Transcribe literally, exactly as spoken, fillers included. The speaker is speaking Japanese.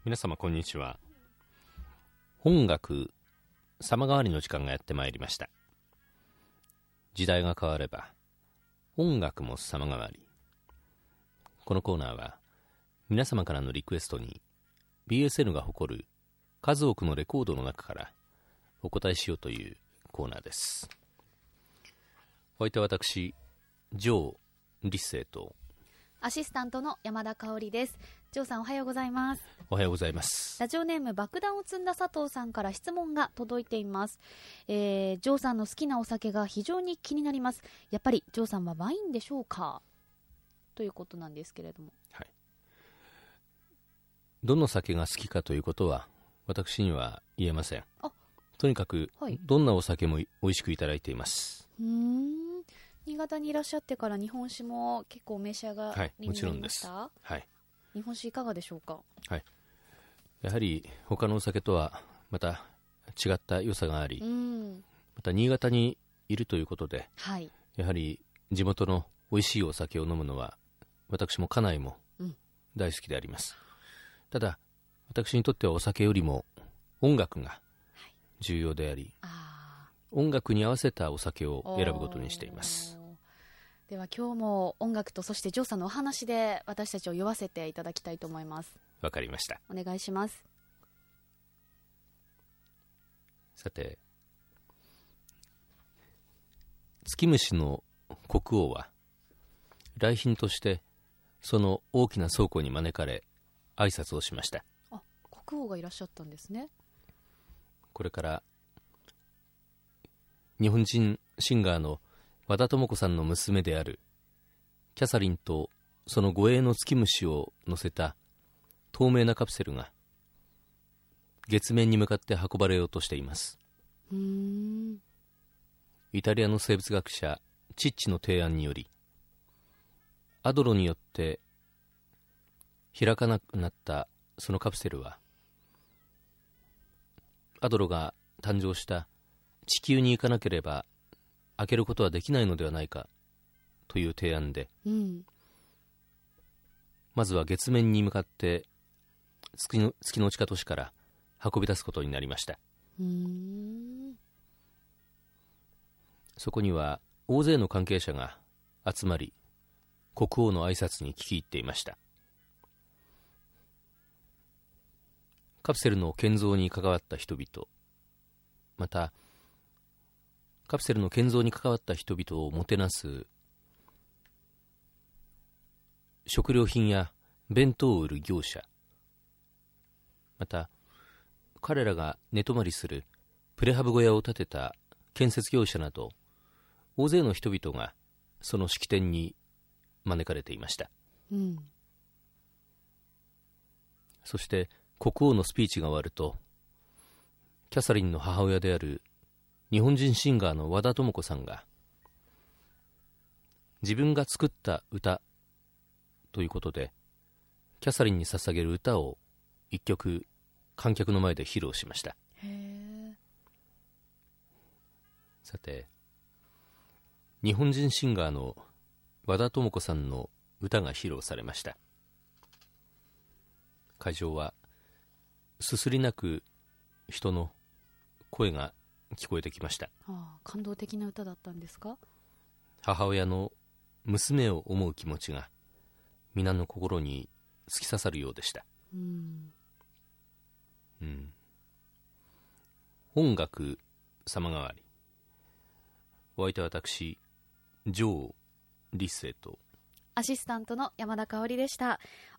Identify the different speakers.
Speaker 1: 皆様こんにちは。音楽様変わりの時間がやってまいりました。時代が変われば音楽も様変わり。このコーナーは皆様からのリクエストに ビーエスエヌ が誇る数多くのレコードの中からお答えしようというコーナーです。お相手は私ジョー・リッセイと
Speaker 2: アシスタントの山田香織です。ジョーさんおはようございます。
Speaker 1: おはようございます。
Speaker 2: ラジオネーム爆弾を積んだ佐藤さんから質問が届いています。えー、ジョーさんの好きなお酒が非常に気になります。やっぱりジョーさんはワインでしょうか、ということなんですけれども、
Speaker 1: はい、どの酒が好きかということは私には言えません。
Speaker 2: あ、
Speaker 1: とにかく、はい、どんなお酒も美味しくいただいています。
Speaker 2: うーん、新潟にいらっしゃってから日本酒も結構お召し上がりになりました？はい、もちろんです。はい、日本酒いかがでしょうか？
Speaker 1: はい、やはり他のお酒とはまた違った良さがあり、うん、また新潟にいるということで、はい、やはり地元の美味しいお酒を飲むのは私も家内も大好きであります、うん、ただ私にとってはお酒よりも音楽が重要であり、はい、あ、音楽に合わせたお酒を選ぶことにしています。
Speaker 2: では今日も音楽とそしてジョーさんのお話で私たちを酔わせていただきたいと思います。
Speaker 1: わかりました。
Speaker 2: お願いします。
Speaker 1: さて、月虫の国王は来賓としてその大きな倉庫に招かれ挨拶をしました。
Speaker 2: あ、国王がいらっしゃったんですね。
Speaker 1: これから日本人シンガーの和田智子さんの娘であるキャサリンとその護衛の月虫を乗せた透明なカプセルが月面に向かって運ばれようとしています。うーん、イタリアの生物学者チッチの提案によりアドロによって開かなくなったそのカプセルはアドロが誕生した地球に行かなければ開けることはできないのではないかという提案で、うん、まずは月面に向かって月の、月の地下都市から運び出すことになりました。うーん、そこには大勢の関係者が集まり国王の挨拶に聞き入っていました。カプセルの建造に関わった人々、またカプセルの建造に関わった人々をもてなす食料品や弁当を売る業者、また彼らが寝泊まりするプレハブ小屋を建てた建設業者など大勢の人々がその式典に招かれていました、うん、そして国王のスピーチが終わるとキャサリンの母親である日本人シンガーの和田智子さんが自分が作った歌ということでキャサリンに捧げる歌を一曲観客の前で披露しました。へー。さて、日本人シンガーの和田智子さんの歌が披露されました。会場はすすり泣く人の声が聞こえてきました。
Speaker 2: ああ、感動的な歌だったんですか？
Speaker 1: 母親の娘を思う気持ちが皆の心に突き刺さるようでした。うん、うん、音楽様変わり。お相手は私ジョー・リッセイと
Speaker 2: アシスタントの山田香織でした。